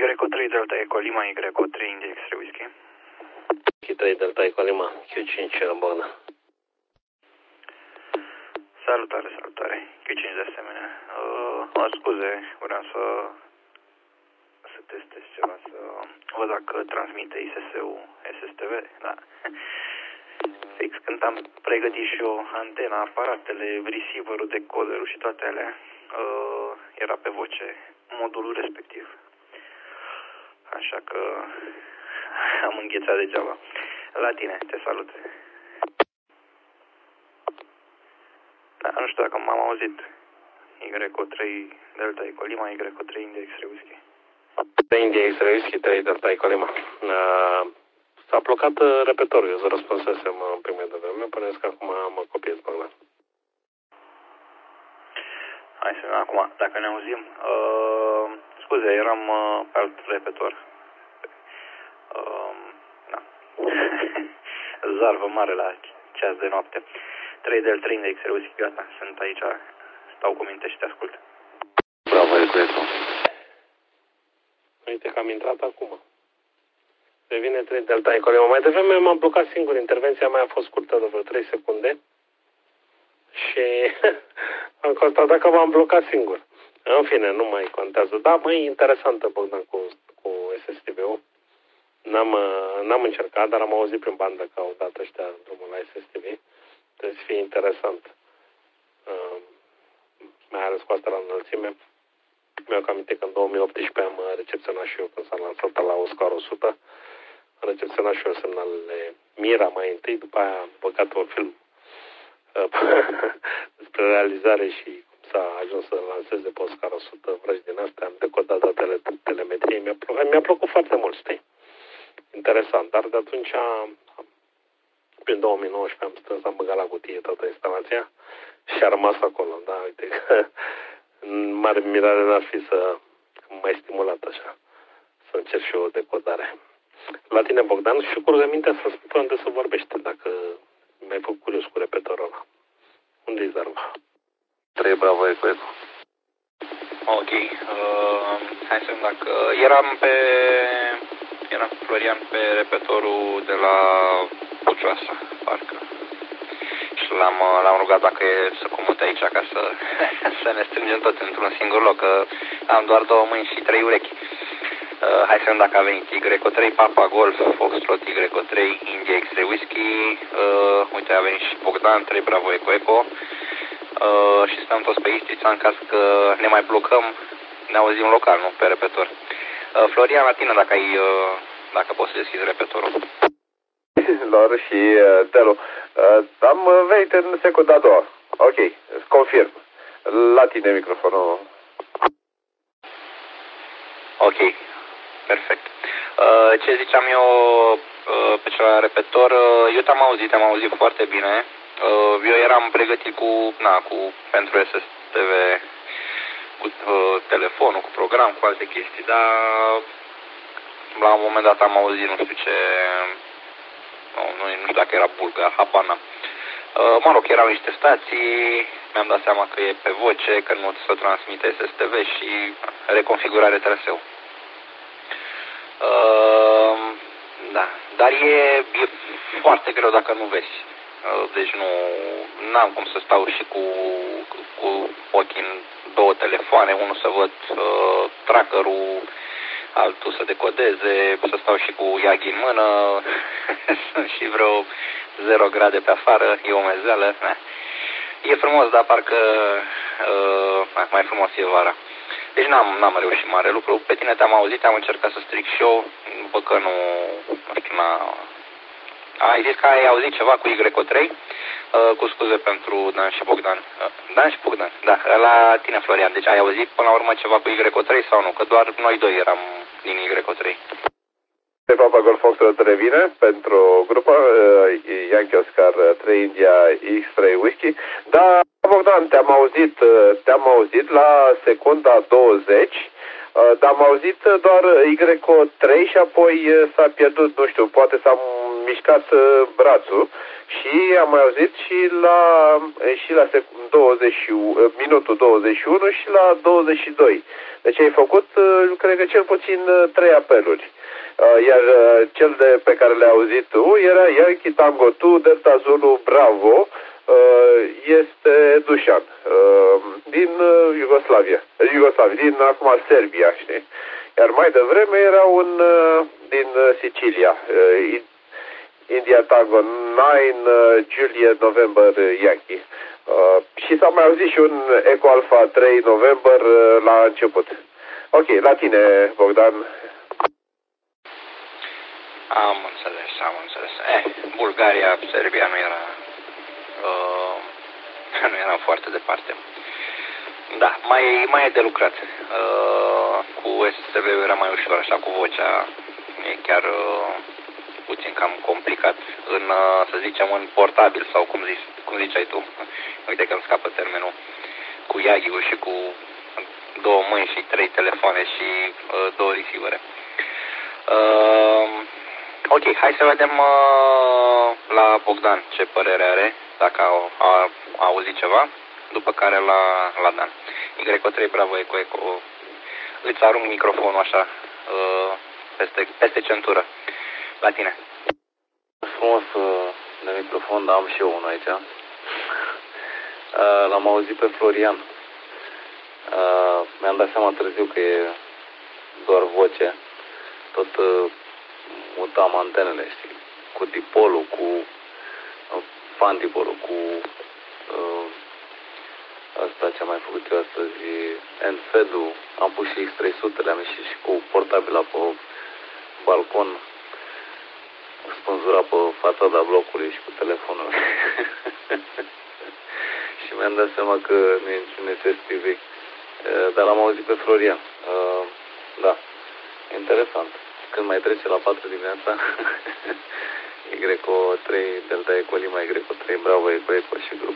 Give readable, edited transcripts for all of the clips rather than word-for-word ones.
Y3 Delta Eco Lima, Y3 India X-Ray Whiskey. Y3 Delta Eco Lima, Q5 Bogdan. Salutare, salutare. Q5 de asemenea. Scuze, vreau să testez ceva, să văd dacă transmite ISS-ul SSTV. Da. Fix când am pregătit și eu antena, aparatele, receiver-ul, decoderul și toate alea, era pe voce modulul respectiv. Așa că am înghețat degeaba. La tine, te salut. Da, nu știu dacă m-am auzit. Y3 Delta Eco Lima, Y3 India X-Ray Whiskey. India X-Ray Whiskey, 3 Delta Eco Lima. S-a blocat repetorul, eu răspunsesem în primul de vreme, până că acum mă copiez Bogdan. Hai să vedem acum, dacă ne auzim. Scuze, eram pe alt repetor. Da. Zarvă mare la ceas de noapte. 3 del 3 de X-Ray Whiskey, gata, sunt aici, stau cu minte și te ascult. Bravo, Eco. Uite că am intrat acum. Revine 3 Delta Eco Lima. Mai devreme m-am blocat singur, intervenția mea a fost scurtă de vreo 3 secunde. Și am constatat că m-am blocat singur. În fine, nu mai contează. Da, măi, interesantă, Bogdan, cu SSTV-ul. N-am încercat, dar am auzit prin bandă că au dat ăștia drumul la SSTV. Trebuie să fie interesant. Mai ales cu asta la înălțime. Mi-au aminte că în 2018 am recepționat și eu când s-a lansat la Oscar 100. Am recepționat și eu semnalele Mira mai întâi, după aia am băgat un film despre realizare și cum s-a ajuns să lanseze pe Oscar 100 vrăji din astea. Am decodat datele telemetriei. Mi-a plăcut foarte mult, știi? Interesant, dar de atunci, prin 2019, am strâns, am băgat la cutie toată instalația și a rămas acolo, da, uite că în mare mirare n-ar fi să mai stimulat așa, să încerc și eu o decodare. La tine, Bogdan, și cu rugămintea să spun unde să vorbește, dacă mi-ai făcut curios cu repetorul ăla. Unde-i zarva? 3 Bravo Eco. Ok, hai să vedem dacă eram cu Florian pe repetorul de la Pucioasa, parcă. Și l-am rugat dacă e să comute aici ca să ne strângem tot într-un singur loc, că am doar 2 mâini și 3 urechi. Hai să vedem dacă a venit Y3 Papa Golf, Foxtrot Y3 India X-Ray Whiskey. Uite, a venit și Bogdan, 3 Bravo Eco Eco. Și stăm toți pe Istița în caz că ne mai blocăm, ne auzim local, nu pe repetor. Florian, la tine dacă poți să deschizi repetorul. Lor și Telu. Am venit în secunda a doua. Ok, îți confirm. La tine microfonul. Ok, perfect. Ce ziceam eu pe celălalt repetor, eu te-am auzit foarte bine. Eu eram pregătit pentru SSTV, cu telefonul, cu program, cu alte chestii, dar la un moment dat am auzit, nu știu ce, nu știu dacă era bulga, habar n-am. Mă rog, erau niște stații, mi-am dat seama că e pe voce, că nu se transmite SSTV și reconfigurare traseu. Da, dar e foarte greu dacă nu vezi. Deci nu am cum să stau și cu ochii în 2 telefoane, unul să văd trackerul, altul să decodeze, să stau și cu Yagi în mână, sunt și vreo 0 grade pe afară, e o mezeală. E frumos, dar parcă mai frumos e vara. Deci n-am reușit mare lucru. Pe tine te-am auzit, am încercat să stric și eu, după că nu știu, ai zis că ai auzit ceva cu Y3, cu scuze pentru Dan și Bogdan. Dan și Bogdan, da, la tine, Florian. Deci ai auzit până la urmă ceva cu Y3 sau nu? Că doar noi 2 eram din Y3. Papa Golf Foxtrot revine pentru grupă Yankee Oscar 3 India X-Ray Whiskey. Da, Bogdan, te-am auzit la secunda 20, dar am auzit doar Y3 și apoi s-a pierdut, nu știu, poate s-a mișcat brațul Și am mai auzit și la minutul 21 și la 22. Deci ai făcut, cred că cel puțin 3 apeluri. Iar cel pe care le-ai auzit tu era Yankee Tango 2 Delta Zulu Bravo, este Dușan, din Iugoslavia, din acum Serbia, știi? Iar mai devreme era un din Sicilia, India Tango 9 Juliet November Yankee. Și s-a mai auzit și un Eco Alpha 3 November la început. Ok, la tine, Bogdan. Am înțeles. Bulgaria, Serbia nu era nu eram foarte departe. Da, mai e de lucrat. Cu SSB-ul era mai ușor, așa, cu vocea e chiar puțin cam complicat. Să zicem, în portabil sau cum ziceai tu. Uite că îmi scapă termenul. Cu Yagi-ul și cu 2 mâini și 3 telefoane și 2 receivere. Ok, hai să vedem la Bogdan ce părere are, dacă a auzit ceva, după care la Dan. Y3 Bravo Eco. Îți arunc microfonul așa peste centură. La tine. Frumos de microfon, dar am și eu unul aici. L-am auzit pe Florian. Mi-am dat seama târziu că e doar voce. Tot mutam antenele, știi? Cu dipolul, cu fantipolul, cu asta ce am mai făcut eu astăzi, Enfed-ul, am pus și X300, le-am ieșit și cu portabila pe balcon, spânzura pe fațada blocului și cu telefonul. Și mi-am dat seama că nu e niciun SSTV. Dar l-am auzit pe Florian. Da, interesant. Când mai trece la 4 dimineața, Y3 Delta Eco Lima, Y3 Bravo Eco și grup.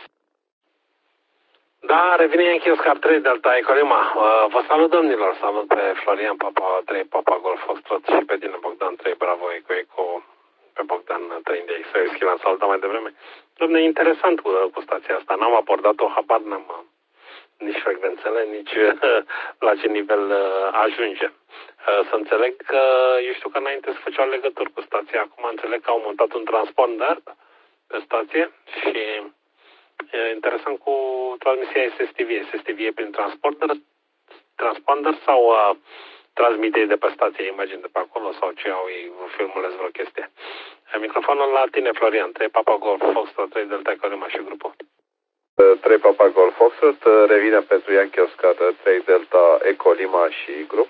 Da, revine Yankee Oscar 3 Delta Eco Lima. Vă salut, domnilor, salut pe Florian Papa 3 Papa Golf Foxtrot și pe tine Bogdan 3 Bravo Eco, pe Bogdan 3 India X-Ray, l-am salutat mai devreme. Dom'le, interesant cu stația asta, n-am abordat-o, habar n-am nici frecvențele, nici la ce nivel ajunge. Să înțeleg că, eu știu că înainte se făceau legături cu stația, acum înțeleg că au montat un transponder pe stație și e interesant cu transmisia SSTV. SSTV e prin transponder sau transmite de pe stație, imagini de pe acolo sau ce au ei, filmulez vreo chestie. Microfonul la tine, Florian, 3 Papa Golf Foxtrot, 3 Delta Eco Lima și grupul. 3 Papa Golf Foxtrot, revine pentru Yankee Oscar 3 Delta Eco Lima și grup.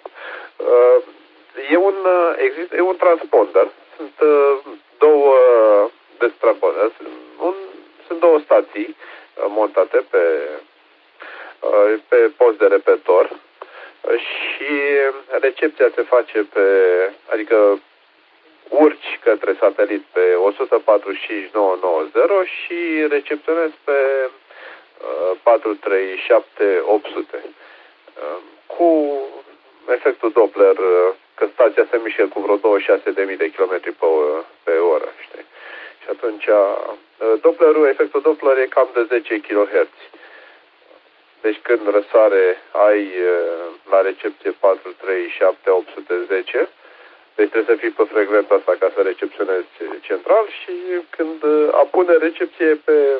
E un transponder. Sunt două stații montate pe post de repetor și recepția se face adică urci către satelit pe 145.990 și recepționezi pe 437.800 cu efectul Doppler, că stația se mișcă cu vreo 26.000 de km pe oră, știi? Și atunci efectul Doppler e cam de 10 kHz. Deci când răsare ai la recepție 437.810, deci trebuie să fii pe frecvența asta ca să recepționezi central și când apune recepție pe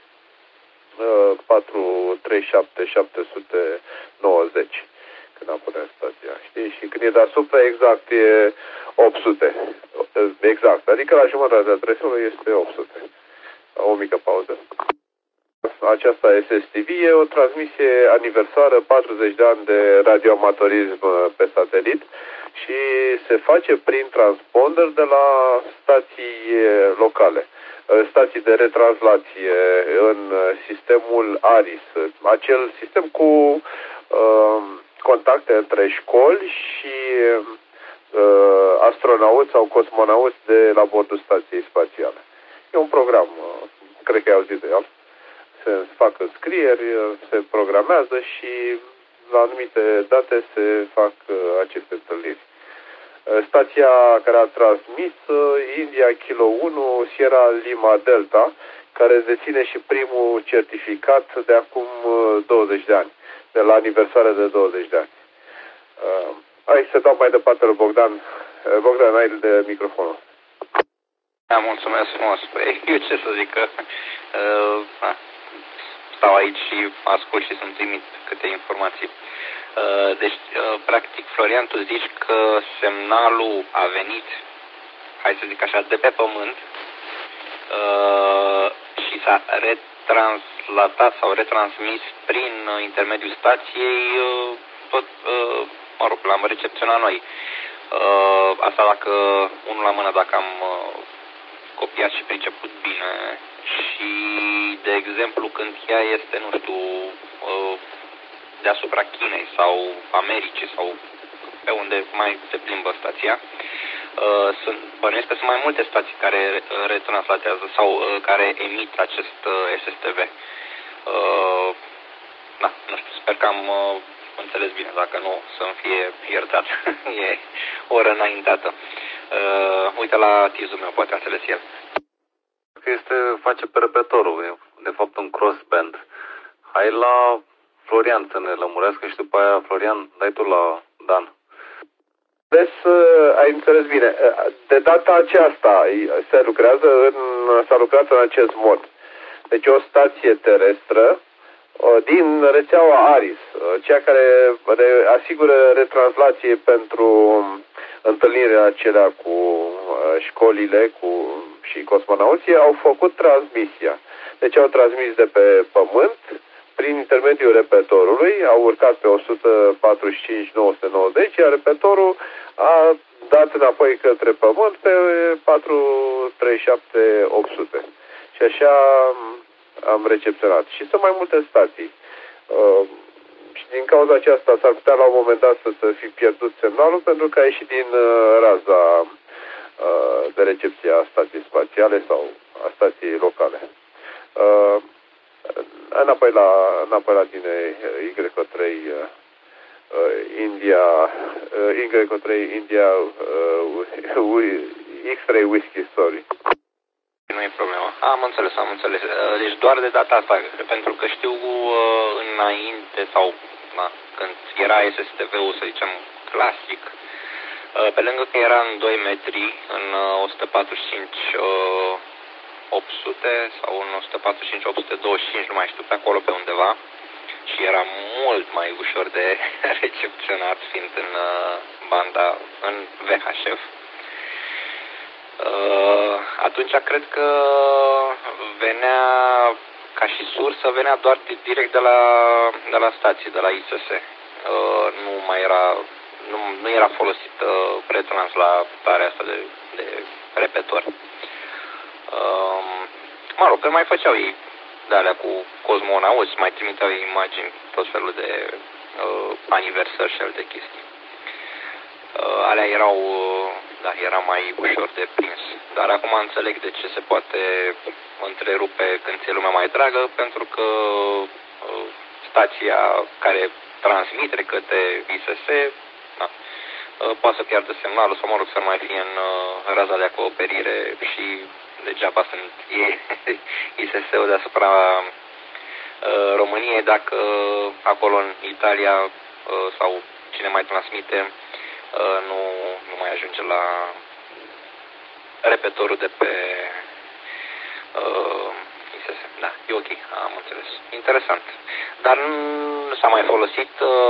437.790 când apune stația, știi? Și când e deasupra exact e 800. Exact, adică la jumătatea trăsului este 800. O mică pauză. Aceasta SSTV e o transmisie aniversară, 40 de ani de radioamatorism pe satelit și se face prin transponder de la stații locale, stații de retranslație în sistemul ARIS, acel sistem cu contacte între școli și astronauți sau cosmonauți de la bordul stației spațiale. E un program, cred că ai auzit de el. Se fac înscrieri, se programează și la anumite date se fac aceste întâlniri. stația care a transmis India Kilo 1 Sierra Lima Delta, care deține și primul certificat de acum 20 de ani, de la aniversare de 20 de ani. Hai să dau mai departe lui Bogdan. Bogdan, ai de microfonul. Da, mulțumesc frumos. Eu ce să zic, că stau aici și ascult și să-mi trimit câte informații. Deci, practic, Florian, tu zici că semnalul a venit, hai să zic așa, de pe pământ și s-a retranslatat sau retransmis prin intermediul stației tot, mă rog, l-am recepționat noi. Asta dacă, unul la mână, dacă am copiat și priceput bine. Și, de exemplu, când ea este, nu știu, deasupra Chinei sau Americii sau pe unde mai se plimbă stația, bănuiesc că sunt mai multe stații care retranslatează sau care emit acest SSTV. Da, nu știu, sper că am înțeles bine, dacă nu să-mi fie iertat. E o oră înaintată. Uite la tizul meu, poate a înțeles el. Face pe repetorul, e de fapt un crossband. Hai la Florian să ne lămurească și după aia, Florian, dai tu la Dan. Deci, ai înțeles bine. De data aceasta s-a lucrat în acest mod. Deci o stație terestră din rețeaua ARIS, cea care asigură retranslație pentru întâlnirile acelea cu școlile și cosmonauții, au făcut transmisia. Deci au transmis de pe pământ, prin intermediul repetorului, au urcat pe 145-990, iar repetorul a dat înapoi către pământ pe 437-800. Și așa am recepționat. Și sunt mai multe stații. Și din cauza aceasta s-ar putea la un moment dat să fi pierdut semnalul, pentru că a ieșit din raza de recepție a stației spațiale sau a stației locale. Înapoi la tine, Y3 India, Y3 India, X3 Whiskey, sorry. Nu e problemă. Am înțeles. Deci doar de data asta, pentru că știu înainte sau când era SSTV-ul, să zicem, clasic, pe lângă că era în 2 metri, în 145 800 sau în 145 825, nu mai știu, pe acolo pe undeva, și era mult mai ușor de recepționat, fiind în banda, în VHF. Atunci cred că venea, ca și sursă, venea doar direct de la stație, de la ISS. Nu era folosită retranslarea asta de repetor. Mă rog, că mai făceau ei de alea cu cosmonauți, mai trimiteau imagini, tot felul de aniversări și alte chestii. Alea era mai ușor de prins. Dar acum înțeleg de ce se poate întrerupe când ți-e lumea mai dragă, pentru că stația care transmite către ISS poate să piardă semnalul sau, mă rog, să mai fie în raza de acoperire și degeaba sunt ISS-ul deasupra României, dacă acolo în Italia sau cine mai transmite nu mai ajunge la repetorul de pe ISS. Da, e ok, am înțeles. Interesant. Dar nu s-a mai folosit,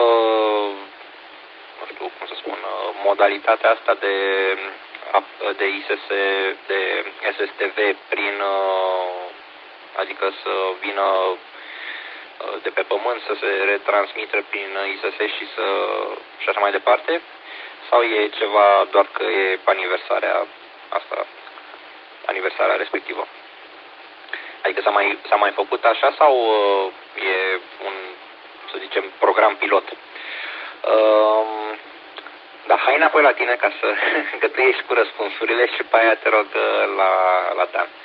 nu știu cum să spun, modalitatea asta de ISS, de SSTV adică să vină de pe pământ, să se retransmită prin ISS și așa mai departe? Sau e ceva doar că e aniversarea respectivă? Adică s-a mai făcut așa sau e un, să zicem, program pilot? Da, hai înapoi la tine că tu ești cu răspunsurile și pe aia te rog la Dan.